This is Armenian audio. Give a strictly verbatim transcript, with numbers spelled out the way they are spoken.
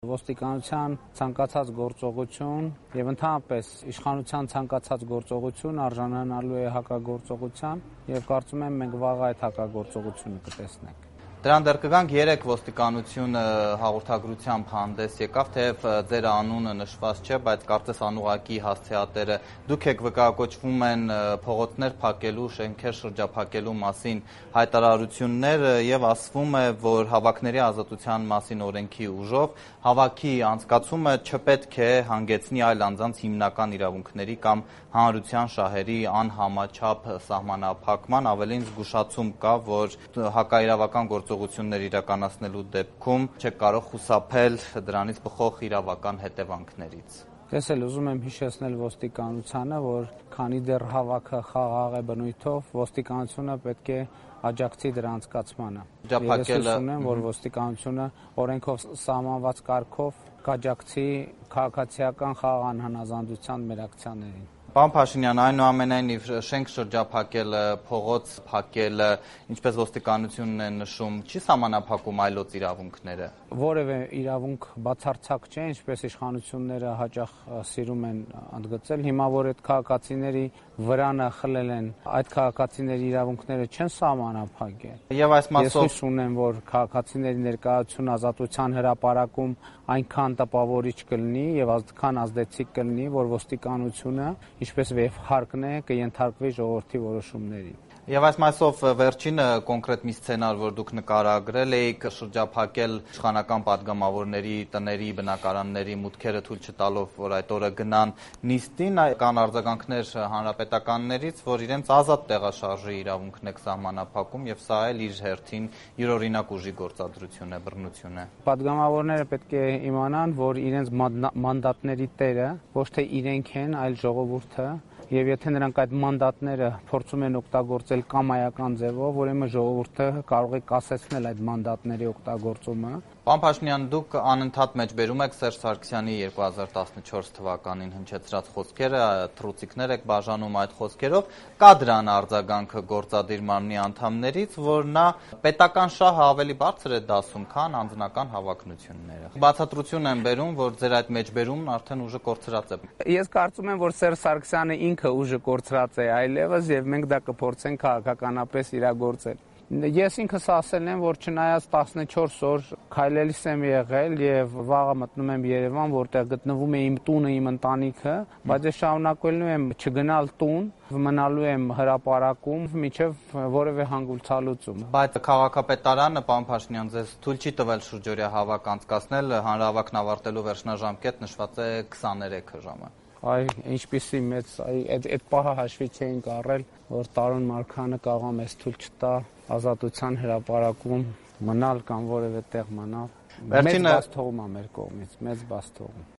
Ոստիկանության ցանկացած գործողություն եւ ընդհանրապես իշխանության ցանկացած գործողություն արժանանալու է հակագործողության եւ կարծում եմ մենք վաղ այդ հակագործողությունը կտեսնենք։ Դրան դեռ կգանք երեք ոստիկանությունը հաղորդագրությամբ հանդես եկավ, թեև ձեր անունը նշված չէ, բայց կարծես անուղակի հասցեատերը դուք եք վկայակոչվում են փողոցներ փակելու, շենքեր շրջափակելու մասին հայտարարություններ եւ ասվում է, որ հավաքների ազատության մասին օրենքի ուժով հավաքի անցկացումը չպետք է հանգեցնի այլ անձանց հիմնական իրավունքների կամ հանրության շահերի անհամաչափ սահմանափակման, ավելին զգուշացում կա, որ հակաիրավական գործողություններ իրականացնելու դեպքում չեք կարող խուսափել դրանից բխող իրավական հետևանքներից։ Ես էլ ուզում եմ հիշեցնել ոստիկանությանը, որ քանի դեռ հավաքը խաղաղ է բնույթով, ոստիկանությունը պետք է աջակցի դրա անցկացմանը։ Ես ուզում եմ, որ ոստիկանությունը օրենքով սահմանված կարգով կաջակցի քաղաքացիական խաղաղ անհնազանդության մեր ակցիաներին։ Պարոն Փաշինյան, այնուամենայնիվ շենք շրջափակելը, փողոց փակելը, ինչպես ոստիկանությունն է նշում, չի սահմանափակում այլոց իրավունքները։ Որևէ իրավունք բացարձակ չէ, ինչպես իշխանությունները հաճախ սիրում են ընդգծել, հիմա որ այդ քաղաքացիների վրանը խլել են, այդ քաղաքացիների իրավունքները չեն սահմանափակել։ Եվ այս մասով ես հույս ունեմ, որ քաղաքացիների ներկայացություն ազատության հրապարակում այնքան տպավորիչ կլինի եւ այնքան ազդեցիկ կլինի, որ ոստիկանությունը ինչպես վեհ հարկն է կենթարկվի ժողովրդի որոշումների։ Եվ այս մասով վերջինը կոնկրետ մի սցենար, որ դուք նկարագրել եք, շրջափակել իշխանական падգամավորների տների, բնակարանների մուտքերը թույլ չտալով, որ այդ օրը գնան նիստին, կան արձագանքներ հանրապետականներից, որ իրենց ազատ տեղաշարժի իրավունքն եք սահմանափակում եւ սա էլ իր հերթին յուրօրինակ ուժի գործադրություն է, բռնություն է։ Падգամավորները պետք է իմանան, որ իրենց մանդատների տերը ոչ թե իրենք են, այլ ժողովուրդը, եւ եթե նրանք այդ մանդատները փորձում են օգտագործել կամայական ձևով, ուրեմն ժողովուրդը կարող է կասեցնել այդ մանդատների օգտագործումը։ Պարոն Փաշինյան, դուք անընդհատ մեջբերում եք Սերժ Սարգսյանի երկու հազար տասնչորս թվականին հնչեցրած խոսքերը, թռուցիկներ եք բաժանում այդ խոսքերով, կա դրան արձագանքը գործադիր մարմնի անդամներից, որ նա պետական շահը ավելի բարձր է դասում, քան անձնական հավակնությունները։ Բացատրություն են բերում, որ ձեր այդ մեջբերումն արդեն ուժը կորցրած է։ Ես կարծում եմ, որ Սերժ Սարգսյանը ինքը ուժը կորցրած է այլևս եւ մենք դա կփորձենք քաղաքականապես իրագործել։ Ես ինքս ասել եմ, որ չնայած տասնչորս օր քայլելիս եմ եղել եւ վաղը մտնում եմ Երևան, որտեղ գտնվում է իմ տունը, իմ ընտանիքը, բայց ես շարունակելու եմ չգնալ տուն, մնալու եմ հրապարակում մինչեւ որևէ հանգուցալուծում։ Բայց քաղաքապետարանը, պարոն Փաշինյան, ձեզ թույլ չի տվել շուրջօրյա հավաք անցկացնել, հանրահավաքն ավարտելու վերջնաժամկետ նշված է քսաներեքը ժամը։ Այ ինչպիսի մեծ այդ այդ պահը հաշվի չէինք առել, որ Տարոն Մարգարյանը կարող մեզ թույլ չտա ազատության հրապարակում մնալ կամ որևէ տեղ մնալ։ Մեծ բաց թողում է մեր կողմից, մեծ բաց թողում։